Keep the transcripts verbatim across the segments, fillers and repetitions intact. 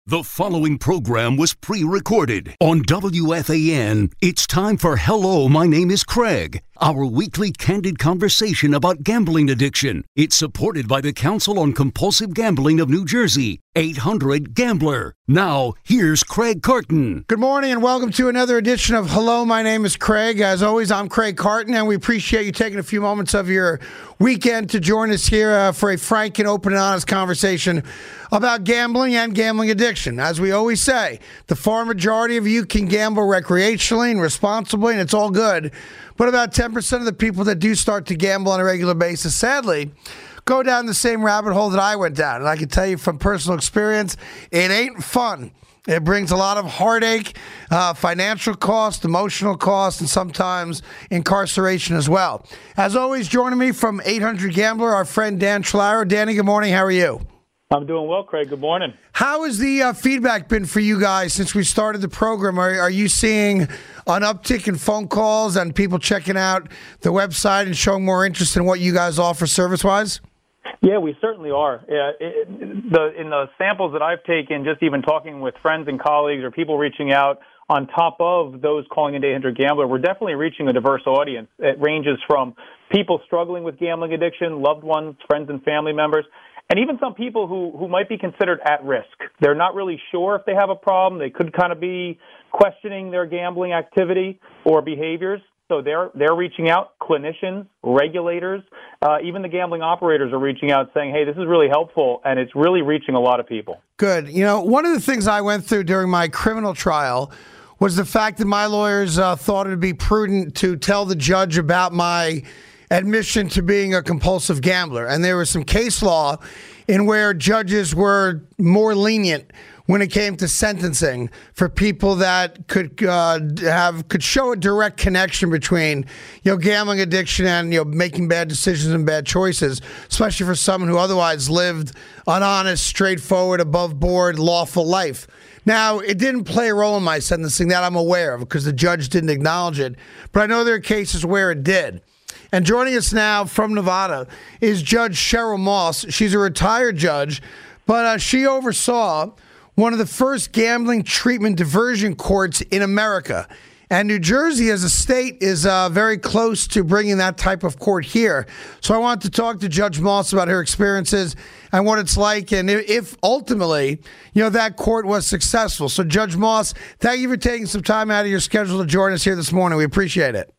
The following program was pre-recorded on W F A N. It's time for Hello, My Name is Craig, our weekly candid conversation about gambling addiction. It's supported by the Council on Compulsive Gambling of New Jersey, eight hundred gambler. Now, here's Craig Carton. Good morning and welcome to another edition of Hello, My Name is Craig. As always, I'm Craig Carton, and we appreciate you taking a few moments of your weekend to join us here uh, for a frank and open and honest conversation about gambling and gambling addiction. As we always say, the far majority of you can gamble recreationally and responsibly, and it's all good. But about ten percent of the people that do start to gamble on a regular basis, sadly, go down the same rabbit hole that I went down. And I can tell you from personal experience, it ain't fun. It brings a lot of heartache, uh, financial cost, emotional cost, and sometimes incarceration as well. As always, joining me from eight hundred gambler, our friend Dan Schlauer. Danny, good morning. How are you? I'm doing well, Craig. Good morning. How has the uh, feedback been for you guys since we started the program? Are, are you seeing an uptick in phone calls and people checking out the website and showing more interest in what you guys offer service-wise? Yeah, we certainly are. Yeah, it, the, in the samples that I've taken, just even talking with friends and colleagues or people reaching out, on top of those calling into eight hundred gambler, we're definitely reaching a diverse audience. It ranges from people struggling with gambling addiction, loved ones, friends and family members, and even some people who, who might be considered at risk. They're not really sure if they have a problem. They could kind of be questioning their gambling activity or behaviors. So they're they're reaching out, clinicians, regulators, uh, even the gambling operators are reaching out saying, hey, this is really helpful, and it's really reaching a lot of people. Good. You know, one of the things I went through during my criminal trial was the fact that my lawyers uh, thought it would be prudent to tell the judge about my admission to being a compulsive gambler. And there was some case law in where judges were more lenient when it came to sentencing for people that could uh, have could show a direct connection between, you know, gambling addiction and, you know, making bad decisions and bad choices, especially for someone who otherwise lived an honest, straightforward, above board, lawful life. Now, it didn't play a role in my sentencing that I'm aware of because the judge didn't acknowledge it, but I know there are cases where it did. And joining us now from Nevada is Judge Cheryl Moss. She's a retired judge, but uh, she oversaw one of the first gambling treatment diversion courts in America. And New Jersey as a state is uh, very close to bringing that type of court here. So I want to talk to Judge Moss about her experiences and what it's like, and if ultimately, you know, that court was successful. So Judge Moss, thank you for taking some time out of your schedule to join us here this morning. We appreciate it.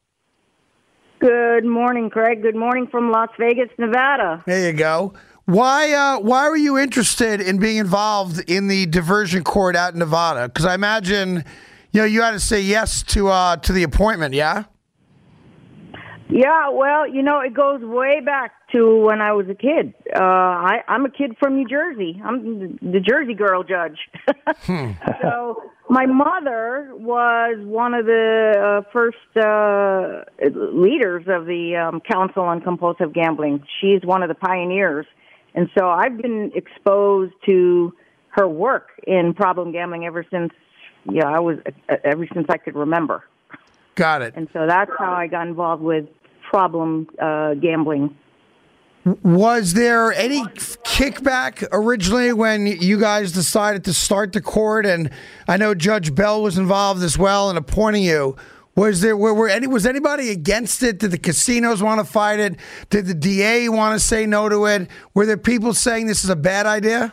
Good morning, Craig. Good morning from Las Vegas, Nevada. There you go. Why uh, why were you interested in being involved in the diversion court out in Nevada? Because I imagine, you know, you had to say yes to uh, to the appointment, yeah? Yeah, well, you know, it goes way back to when I was a kid. Uh, I, I'm a kid from New Jersey. I'm the Jersey girl judge. hmm. So my mother was one of the uh, first uh, leaders of the um, Council on Compulsive Gambling. She's one of the pioneers. And so I've been exposed to her work in problem gambling ever since, yeah, I was ever since I could remember. Got it. And so that's how I got involved with problem uh, gambling. Was there any kickback originally when you guys decided to start the court? And I know Judge Bell was involved as well in appointing you. Was there were, were any was anybody against it? Did the casinos want to fight it? Did the D A want to say no to it? Were there people saying this is a bad idea?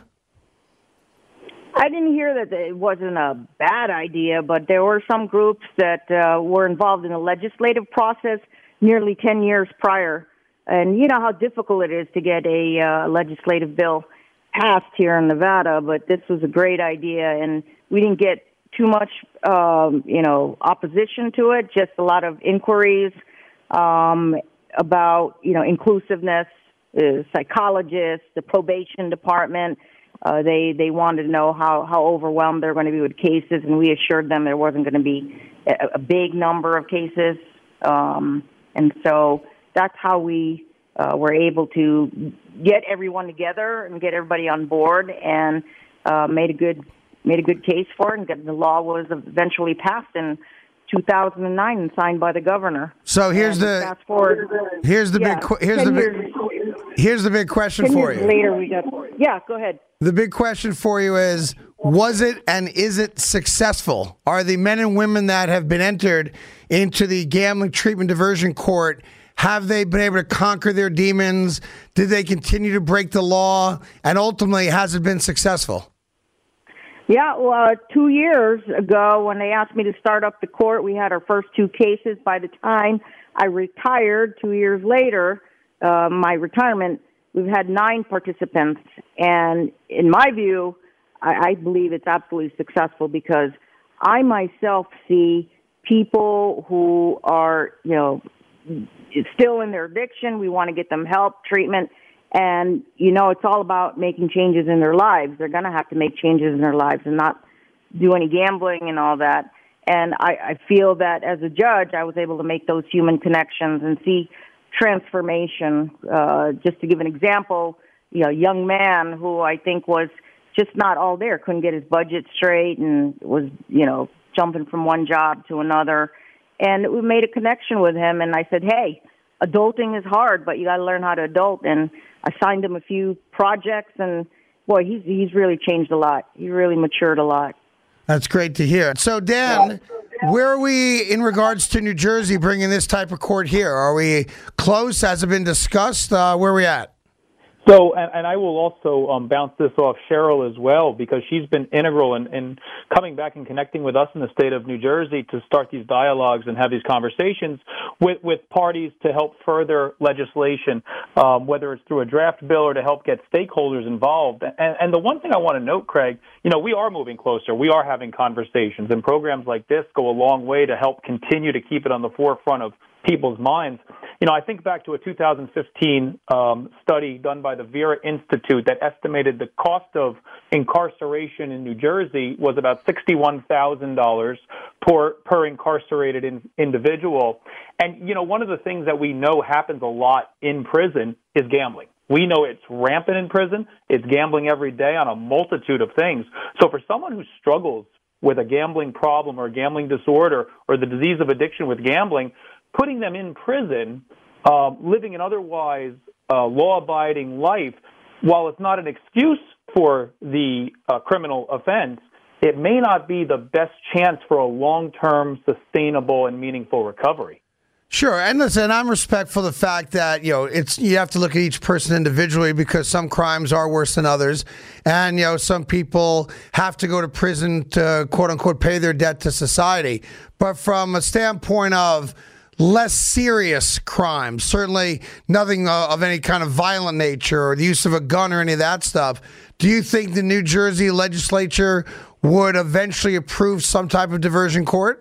I didn't hear that it wasn't a bad idea, but there were some groups that uh, were involved in the legislative process nearly ten years prior. And you know how difficult it is to get a uh, legislative bill passed here in Nevada, but this was a great idea, and we didn't get too much, um, you know, opposition to it, just a lot of inquiries um, about, you know, inclusiveness, uh, psychologists, the probation department. Uh, they, they wanted to know how, how overwhelmed they're going to be with cases, and we assured them there wasn't going to be a, a big number of cases. Um, and so that's how we uh, were able to get everyone together and get everybody on board and uh, made a good made a good case for it, and the law was eventually passed in two thousand nine and signed by the governor. So here's and the fast forward. Here's the yeah, big here's the big here's the big question ten for years you. Later, we got yeah. Go ahead. The big question for you is, Was it and is it successful? Are the men and women that have been entered into the gambling treatment diversion court, have they been able to conquer their demons? Did they continue to break the law? And ultimately, has it been successful? Yeah, well, uh, two years ago when they asked me to start up the court, we had our first two cases. By the time I retired, two years later, uh, my retirement, we've had nine participants. And in my view, I, I believe it's absolutely successful because I myself see people who are, you know, still in their addiction. We want to get them help, treatment. And, you know, it's all about making changes in their lives. They're going to have to make changes in their lives and not do any gambling and all that. And I, I feel that as a judge, I was able to make those human connections and see transformation. Uh, just to give an example, you know, a young man who I think was just not all there, couldn't get his budget straight and was, you know, jumping from one job to another. And we made a connection with him, and I said, hey, adulting is hard, but you got to learn how to adult. And I signed him a few projects, and, boy, he's he's really changed a lot. He really matured a lot. That's great to hear. So, Dan, where are we in regards to New Jersey bringing this type of court here? Are we close? Has it been discussed? Uh, where are we at? So, and, and I will also um, bounce this off Cheryl as well, because she's been integral in, in coming back and connecting with us in the state of New Jersey to start these dialogues and have these conversations with, with parties to help further legislation, um, whether it's through a draft bill or to help get stakeholders involved. And, and the one thing I want to note, Craig, you know, we are moving closer. We are having conversations, and programs like this go a long way to help continue to keep it on the forefront of people's minds. You know, I think back to a two thousand fifteen um, study done by the Vera Institute that estimated the cost of incarceration in New Jersey was about sixty-one thousand dollars per, per incarcerated in, individual. And, you know, one of the things that we know happens a lot in prison is gambling. We know it's rampant in prison. It's gambling every day on a multitude of things. So for someone who struggles with a gambling problem or a gambling disorder or the disease of addiction with gambling, putting them in prison, uh, living an otherwise uh, law-abiding life, while it's not an excuse for the uh, criminal offense, it may not be the best chance for a long-term, sustainable, and meaningful recovery. Sure, and listen, I'm respectful of the fact that, you know, it's you have to look at each person individually because some crimes are worse than others, and, you know, some people have to go to prison to, quote-unquote, pay their debt to society. But from a standpoint of less serious crimes, certainly nothing uh, of any kind of violent nature or the use of a gun or any of that stuff, do you think the New Jersey legislature would eventually approve some type of diversion court?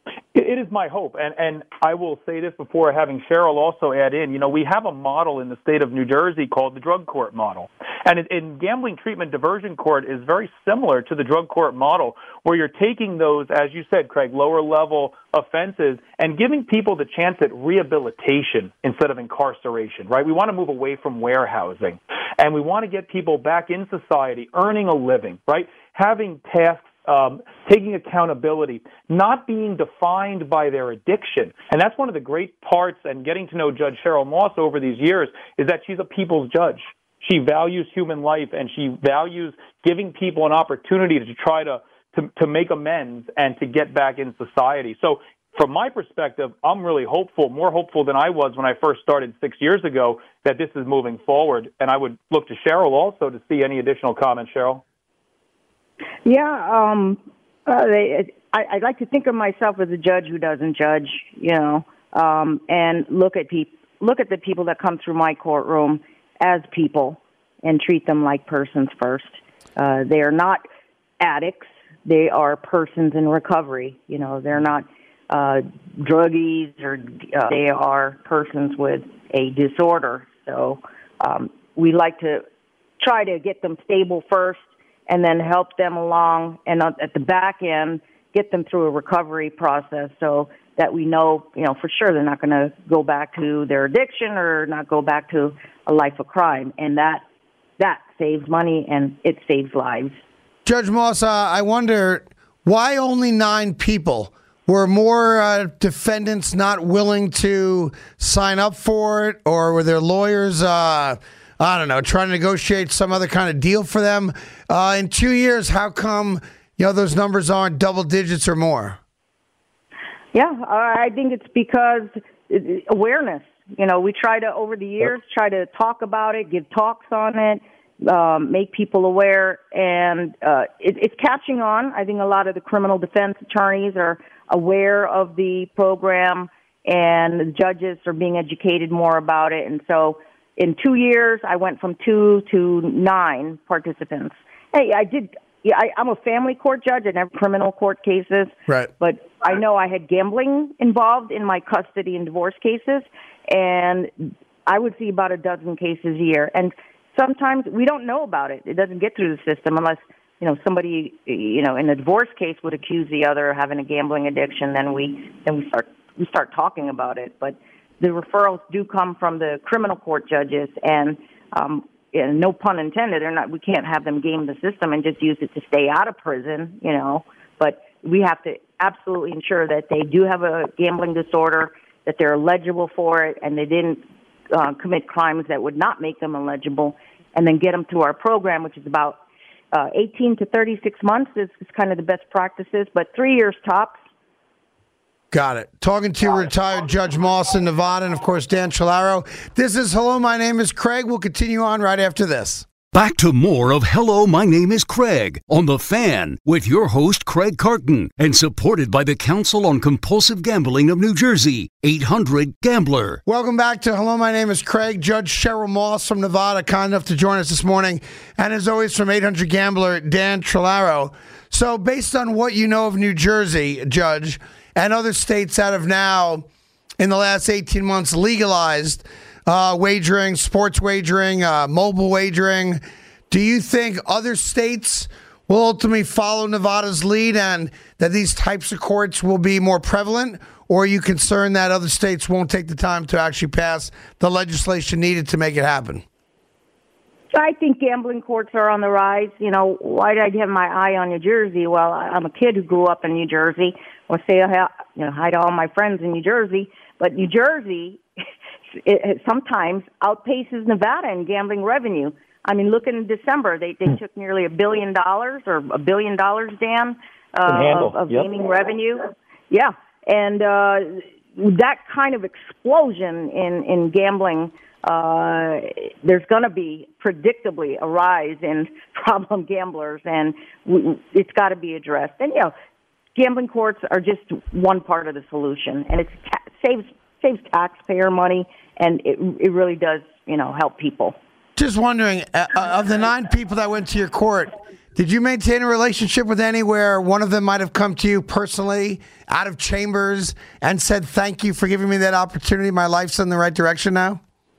It is my hope, and, and I will say this before having Cheryl also add in. You know, we have a model in the state of New Jersey called the drug court model. And in, in gambling treatment diversion court is very similar to the drug court model, where you're taking those, as you said, Craig, lower-level offenses and giving people the chance at rehabilitation instead of incarceration, right? We want to move away from warehousing, and we want to get people back in society, earning a living, right? Having tasks, Um, taking accountability, not being defined by their addiction. And that's one of the great parts, and getting to know Judge Cheryl Moss over these years, is that she's a people's judge. She values human life, and she values giving people an opportunity to try to, to, to make amends and to get back in society. So from my perspective, I'm really hopeful, more hopeful than I was when I first started six years ago, that this is moving forward. And I would look to Cheryl also to see any additional comments, Cheryl. Yeah, um, uh, they, I, I like to think of myself as a judge who doesn't judge, you know, um, and look at peop- look at the people that come through my courtroom as people and treat them like persons first. Uh, they are not addicts; they are persons in recovery. You know, they're not uh, druggies, or uh, they are persons with a disorder. So um, we like to try to get them stable first, and then help them along, and at the back end, get them through a recovery process so that we know, you know, for sure they're not going to go back to their addiction or not go back to a life of crime. And that that saves money and it saves lives. Judge Moss, uh, I wonder, why only nine people? Were more uh, defendants not willing to sign up for it, or were their lawyers uh, I don't know, trying to negotiate some other kind of deal for them. Uh, in two years, how come, you know, those numbers aren't double digits or more? Yeah, I think it's because awareness. You know, we try to, over the years, try to talk about it, give talks on it, um, make people aware, and uh, it, it's catching on. I think a lot of the criminal defense attorneys are aware of the program, and the judges are being educated more about it. And so in two years, I went from two to nine participants. Hey, I did. Yeah, I, I'm a family court judge. I never criminal court cases. Right. But I know I had gambling involved in my custody and divorce cases, and I would see about a dozen cases a year. And sometimes we don't know about it. It doesn't get through the system unless, you know, somebody, you know, in a divorce case would accuse the other of having a gambling addiction. Then we then we start we start talking about it. But the referrals do come from the criminal court judges, and um, yeah, no pun intended. They're not. We can't have them game the system and just use it to stay out of prison, you know. But we have to absolutely ensure that they do have a gambling disorder, that they're eligible for it, and they didn't uh, commit crimes that would not make them eligible, and then get them through our program, which is about uh, eighteen to thirty-six months is, is kind of the best practices, but three years tops. Got it. Talking to retired Judge Moss in Nevada, and of course, Dan Chalaro. This is Hello, My Name is Craig. We'll continue on right after this. Back to more of Hello, My Name is Craig on The Fan with your host, Craig Carton, and supported by the Council on Compulsive Gambling of New Jersey, eight hundred gambler. Welcome back to Hello, My Name is Craig. Judge Cheryl Moss from Nevada, kind enough to join us this morning. And as always, from eight hundred gambler, Dan Chalaro. So based on what you know of New Jersey, Judge, and other states that have now, in the last eighteen months, legalized uh, wagering, sports wagering, uh, mobile wagering, do you think other states will ultimately follow Nevada's lead and that these types of courts will be more prevalent? Or are you concerned that other states won't take the time to actually pass the legislation needed to make it happen? I think gambling courts are on the rise. You know, why did I have my eye on New Jersey? Well, I'm a kid who grew up in New Jersey. I'll say you know, hi to all my friends in New Jersey. But New Jersey it, it sometimes outpaces Nevada in gambling revenue. I mean, look in December, they, they took nearly a billion dollars or a billion dollars, Dan, uh, of, of yep. gaming revenue. Yeah, and uh, that kind of explosion in, in gambling, uh, there's going to be predictably a rise in problem gamblers, and we, it's got to be addressed. And, you know, gambling courts are just one part of the solution, and it ta- saves saves taxpayer money, and it it really does, you know, help people. Just wondering, uh, of the nine people that went to your court, did you maintain a relationship with any where one of them might have come to you personally out of chambers and said, thank you for giving me that opportunity, my life's in the right direction now?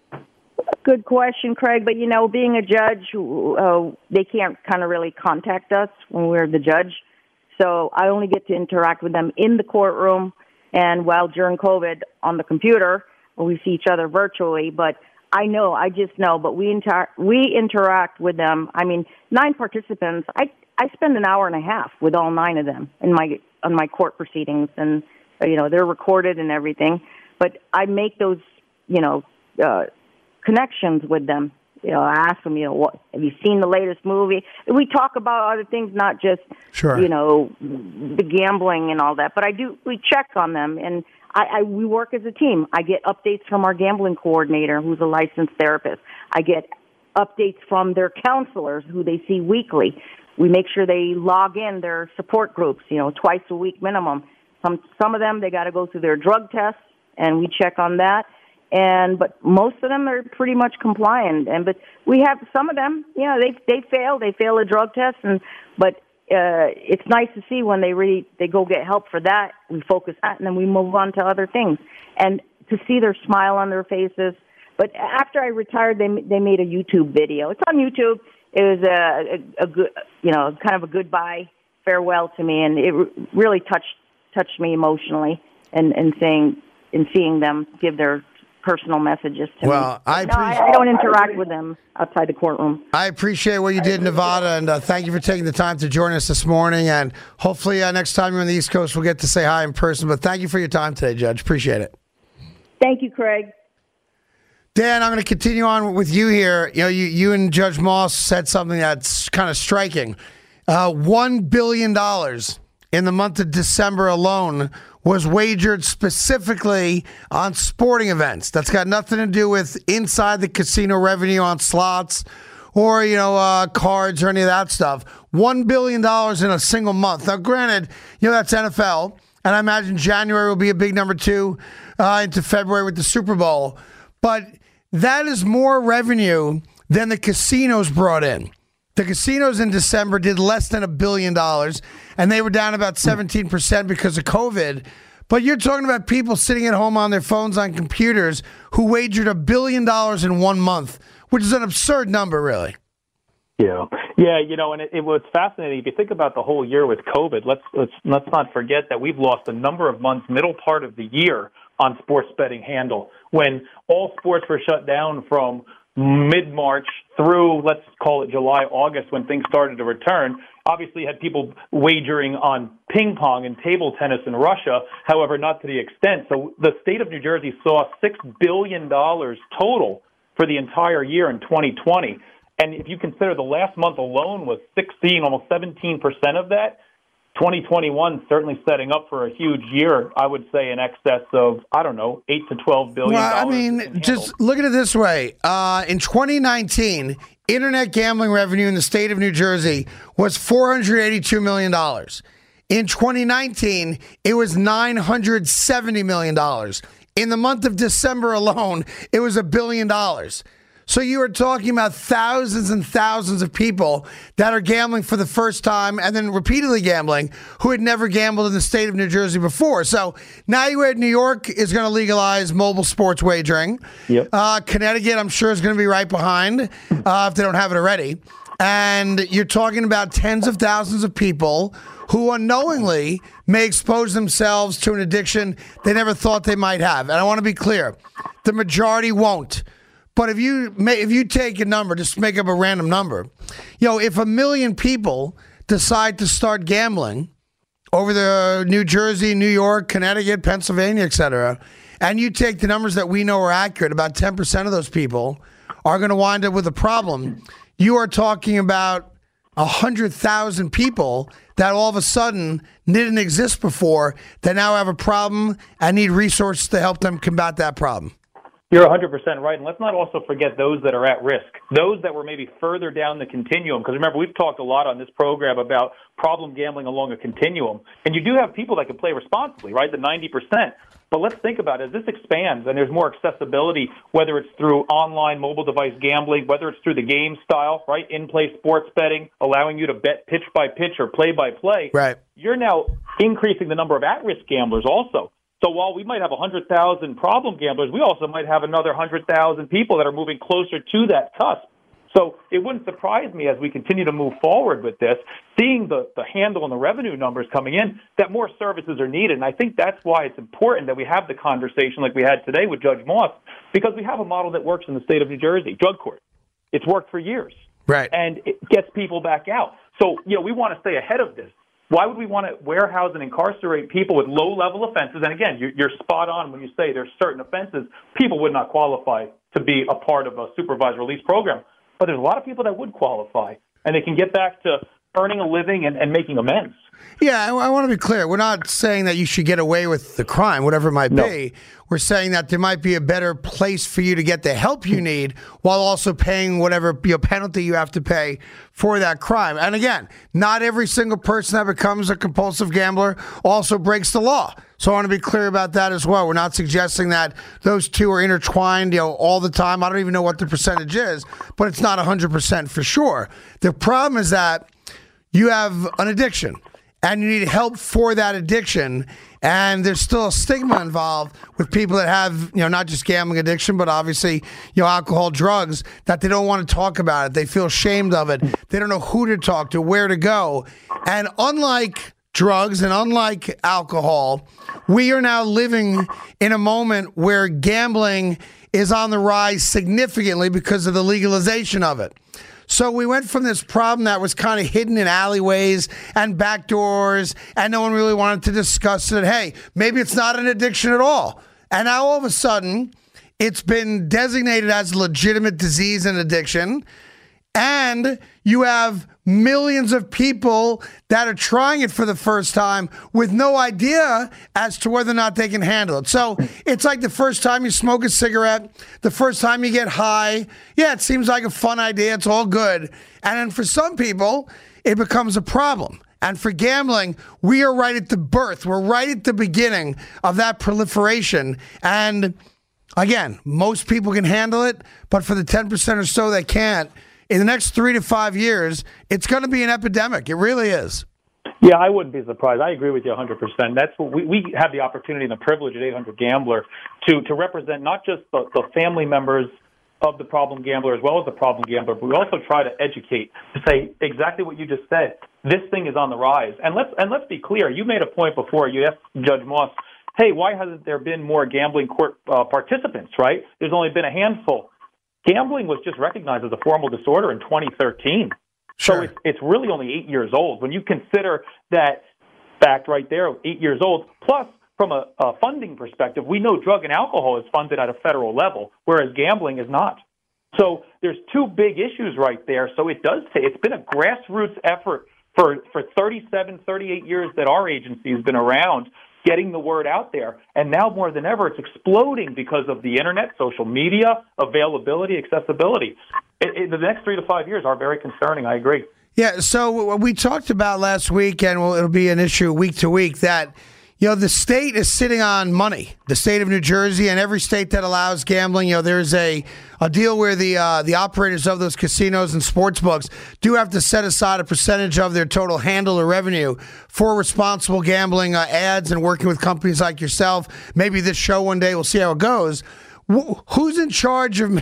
Good question, Craig. But, you know, being a judge, uh, they can't kind of really contact us when we're the judge. So I only get to interact with them in the courtroom, and while during COVID on the computer, we see each other virtually. But I know, I just know, but we inter- we interact with them. I mean, nine participants, I I spend an hour and a half with all nine of them in my on my court proceedings, and, you know, they're recorded and everything. But I make those, you know, uh, connections with them. You know, I ask them, you know, what, have you seen the latest movie? We talk about other things, not just, sure. you know, the gambling and all that. But I do, we check on them, and I, I we work as a team. I get updates from our gambling coordinator, who's a licensed therapist. I get updates from their counselors, who they see weekly. We make sure they log in their support groups, you know, twice a week minimum. Some some of them, they got to go through their drug tests, and we check on that. And but most of them are pretty much compliant. And but we have some of them, you know, they they fail, they fail a drug test, and but uh, it's nice to see when they really they go get help for that. We focus that, and then we move on to other things. And to see their smile on their faces. But after I retired, they they made a YouTube video. It's on YouTube. It was a, a, a good, you know, kind of a goodbye, farewell to me, and it really touched touched me emotionally. And and saying and seeing them give their personal messages to well, me. I, no, I, I don't interact with them outside the courtroom. I appreciate what you did in Nevada, and uh, thank you for taking the time to join us this morning. And hopefully uh, next time you're on the East Coast, we'll get to say hi in person. But thank you for your time today, Judge. Appreciate it. Thank you, Craig. Dan, I'm going to continue on with you here. You know, you, you and Judge Moss said something that's kind of striking. Uh, One billion dollars in the month of December alone was wagered specifically on sporting events. That's got nothing to do with inside the casino revenue on slots or, you know, uh, cards or any of that stuff. One billion dollars in a single month. Now, granted, you know, that's N F L, and I imagine January will be a big number two uh, into February with the Super Bowl. But that is more revenue than the casinos brought in. The casinos in December did less than a billion dollars, and they were down about seventeen percent because of COVID. But you're talking about people sitting at home on their phones, on computers, who wagered a billion dollars in one month, which is an absurd number, really. Yeah, yeah, you know, and it, it was fascinating. If you think about the whole year with COVID, let's let's let's not forget that we've lost a number of months, middle part of the year, on sports betting handle, when all sports were shut down from mid-March through, let's call it July, August, when things started to return. Obviously had people wagering on ping pong and table tennis in Russia, however, not to the extent. So the state of New Jersey saw six billion dollars total for the entire year in twenty twenty. And if you consider the last month alone was sixteen, almost seventeen percent of that, twenty twenty-one certainly setting up for a huge year, I would say in excess of, I don't know, eight to twelve billion dollars. Well, I mean, just look at it this way. Uh, in twenty nineteen, internet gambling revenue in the state of New Jersey was four hundred eighty-two million dollars. In twenty nineteen, it was nine hundred seventy million dollars. In the month of December alone, it was a billion dollars. So you are talking about thousands and thousands of people that are gambling for the first time and then repeatedly gambling who had never gambled in the state of New Jersey before. So now you had New York is going to legalize mobile sports wagering. Yep. Uh, Connecticut, I'm sure, is going to be right behind uh, if they don't have it already. And you're talking about tens of thousands of people who unknowingly may expose themselves to an addiction they never thought they might have. And I want to be clear, the majority won't. But if you may, if you take a number, just make up a random number, you know, if a million people decide to start gambling over the New Jersey, New York, Connecticut, Pennsylvania, et cetera, and you take the numbers that we know are accurate, about ten percent of those people are going to wind up with a problem. You are talking about one hundred thousand people that all of a sudden didn't exist before that now have a problem and need resources to help them combat that problem. You're one hundred percent right. And let's not also forget those that are at risk, those that were maybe further down the continuum. Because remember, we've talked a lot on this program about problem gambling along a continuum. And you do have people that can play responsibly, right, the ninety percent. But let's think about it. As this expands and there's more accessibility, whether it's through online mobile device gambling, whether it's through the game style, right, in-play sports betting, allowing you to bet pitch by pitch or play by play, right, you're now increasing the number of at-risk gamblers also. So while we might have one hundred thousand problem gamblers, we also might have another one hundred thousand people that are moving closer to that cusp. So it wouldn't surprise me as we continue to move forward with this, seeing the, the handle and the revenue numbers coming in, that more services are needed. And I think that's why it's important that we have the conversation like we had today with Judge Moss, because we have a model that works in the state of New Jersey, drug court. It's worked for years. Right. And it gets people back out. So, you know, we want to stay ahead of this. Why would we want to warehouse and incarcerate people with low-level offenses? And again, you're, you're spot on when you say there's certain offenses people would not qualify to be a part of a supervised release program. But there's a lot of people that would qualify, and they can get back to earning a living and, and making amends. Yeah, I, I want to be clear. We're not saying that you should get away with the crime, whatever it might No. be. We're saying that there might be a better place for you to get the help you need while also paying whatever you know, penalty you have to pay for that crime. And again, not every single person that becomes a compulsive gambler also breaks the law. So I want to be clear about that as well. We're not suggesting that those two are intertwined, you know, all the time. I don't even know what the percentage is, but it's not one hundred percent for sure. The problem is that you have an addiction and you need help for that addiction. And there's still a stigma involved with people that have, you know, not just gambling addiction, but obviously, you know, alcohol, drugs, that they don't want to talk about it. They feel ashamed of it. They don't know who to talk to, where to go. And unlike drugs and unlike alcohol, we are now living in a moment where gambling is on the rise significantly because of the legalization of it. So we went from this problem that was kind of hidden in alleyways and back doors, and no one really wanted to discuss it. Hey, maybe it's not an addiction at all. And now all of a sudden, It's been designated as a legitimate disease and addiction. And you have millions of people that are trying it for the first time with no idea as to whether or not they can handle it. So it's like the first time you smoke a cigarette, the first time you get high. Yeah, it seems like a fun idea. It's all good. And then for some people, it becomes a problem. And for gambling, we are right at the birth. We're right at the beginning of that proliferation. And again, most people can handle it, but for the ten percent or so that can't, in the next three to five years, it's going to be an epidemic. It really is. Yeah, I wouldn't be surprised. I agree with you one hundred percent. That's what we, we have the opportunity and the privilege at eight hundred Gambler to, to represent not just the, the family members of the problem gambler as well as the problem gambler, but we also try to educate, to say exactly what you just said. This thing is on the rise. And let's and let's be clear. You made a point before. You asked Judge Moss, hey, why hasn't there been more gambling court uh, participants, right? There's only been a handful. Gambling was just recognized as a formal disorder in twenty thirteen. Sure. So it's, it's really only eight years old. When you consider that fact right there, eight years old, plus from a, a funding perspective, we know drug and alcohol is funded at a federal level, whereas gambling is not. So there's two big issues right there. So it does say it's been a grassroots effort for, for thirty-seven, thirty-eight years that our agency has been around, getting the word out there. And now more than ever, it's exploding because of the internet, social media, availability, accessibility. It, it, the next three to five years are very concerning. I agree. Yeah, so we talked about last week, and it'll be an issue week to week, that you know, the state is sitting on money. The state of New Jersey and every state that allows gambling, you know, there's a, a deal where the uh, the operators of those casinos and sports books do have to set aside a percentage of their total handle or revenue for responsible gambling uh, ads and working with companies like yourself. Maybe this show one day, we'll see how it goes. Wh- who's in charge of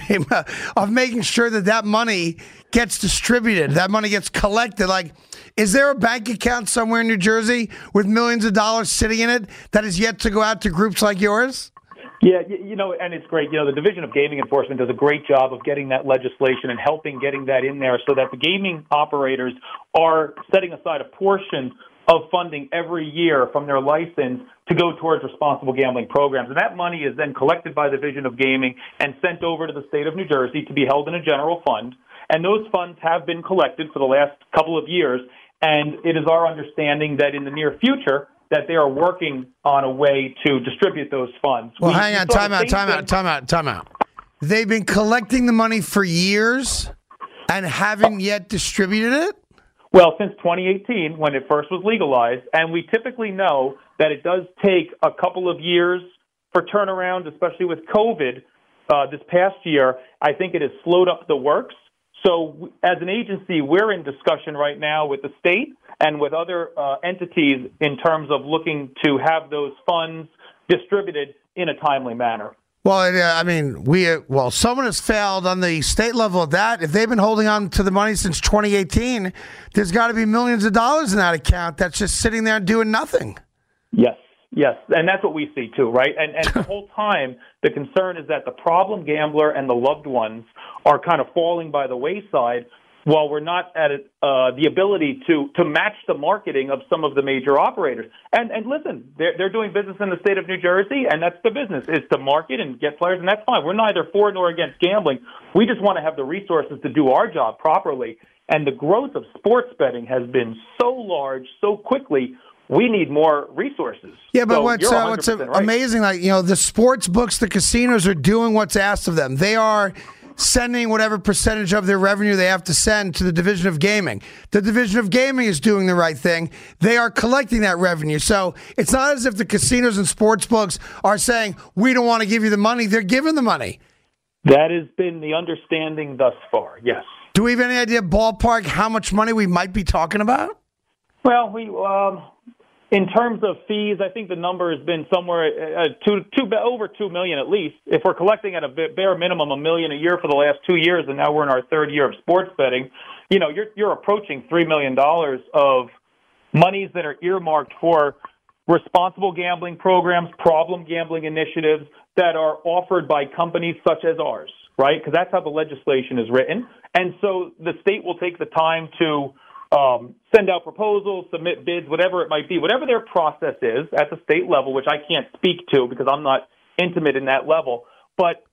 of making sure that that money gets distributed, that money gets collected? Like, is there a bank account somewhere in New Jersey with millions of dollars sitting in it that is yet to go out to groups like yours? Yeah, you know, and it's great. You know, the Division of Gaming Enforcement does a great job of getting that legislation and helping getting that in there so that the gaming operators are setting aside a portion of funding every year from their license to go towards responsible gambling programs. And that money is then collected by the Division of Gaming and sent over to the state of New Jersey to be held in a general fund. And those funds have been collected for the last couple of years. And it is our understanding that in the near future that they are working on a way to distribute those funds. Well, we, hang on, time out, time out, time out, time out. They've been collecting the money for years and haven't yet distributed it? Well, since twenty eighteen, when it first was legalized, and we typically know that it does take a couple of years for turnaround, especially with COVID uh, this past year. I think it has slowed up the works. So as an agency, we're in discussion right now with the state and with other uh, entities in terms of looking to have those funds distributed in a timely manner. Well, I mean, we well, someone has failed on the state level of that. If they've been holding on to the money since twenty eighteen, there's got to be millions of dollars in that account that's just sitting there doing nothing. Yes, yes, and that's what we see too, right? And, and the whole time, the concern is that the problem gambler and the loved ones are kind of falling by the wayside while we're not at it, uh, the ability to, to match the marketing of some of the major operators. And, and listen, they're, they're doing business in the state of New Jersey, and that's the business, is to market and get players, and that's fine. We're neither for nor against gambling. We just want to have the resources to do our job properly. And the growth of sports betting has been so large, so quickly, we need more resources. Yeah, but so what's, uh, what's right. amazing, like, you know, the sports books, the casinos are doing what's asked of them. They are sending whatever percentage of their revenue they have to send to the Division of Gaming. The Division of Gaming is doing the right thing. They are collecting that revenue. So it's not as if the casinos and sports books are saying, we don't want to give you the money. They're giving the money. That has been the understanding thus far, yes. Do we have any idea, ballpark, how much money we might be talking about? Well, we um, in terms of fees, I think the number has been somewhere uh, two, two, over two million at least. If we're collecting at a bare minimum a million a year for the last two years, and now we're in our third year of sports betting, you know, you're you're approaching three million dollars of monies that are earmarked for responsible gambling programs, problem gambling initiatives that are offered by companies such as ours, right? Because that's how the legislation is written. And so the state will take the time to um, send out proposals, submit bids, whatever it might be, whatever their process is at the state level, which I can't speak to because I'm not intimate in that level. But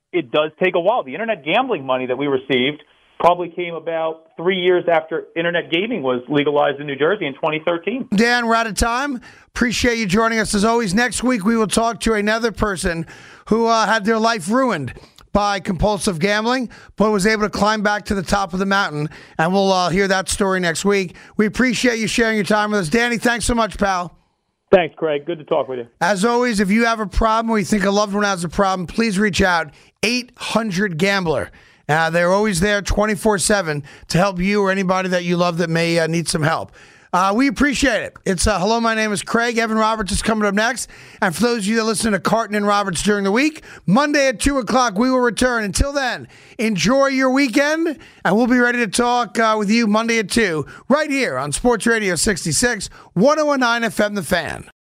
it does take a while. The internet gambling money that we received probably came about three years after internet gaming was legalized in New Jersey in twenty thirteen. Dan, we're out of time. Appreciate you joining us as always. Next week, we will talk to another person who uh, had their life ruined by compulsive gambling, but was able to climb back to the top of the mountain, and we'll uh, hear that story next week. We appreciate you sharing your time with us. Danny, thanks so much, pal. Thanks, Craig. Good to talk with you. As always, if you have a problem or you think a loved one has a problem, please reach out. eight hundred gambler. Uh, they're always there twenty-four seven to help you or anybody that you love that may uh, need some help. Uh, we appreciate it. It's uh, hello, my name is Craig. Evan Roberts is coming up next. And for those of you that listen to Carton and Roberts during the week, Monday at two o'clock, we will return. Until then, enjoy your weekend, and we'll be ready to talk uh, with you Monday at two right here on Sports Radio sixty-six, one oh one point nine F M The Fan.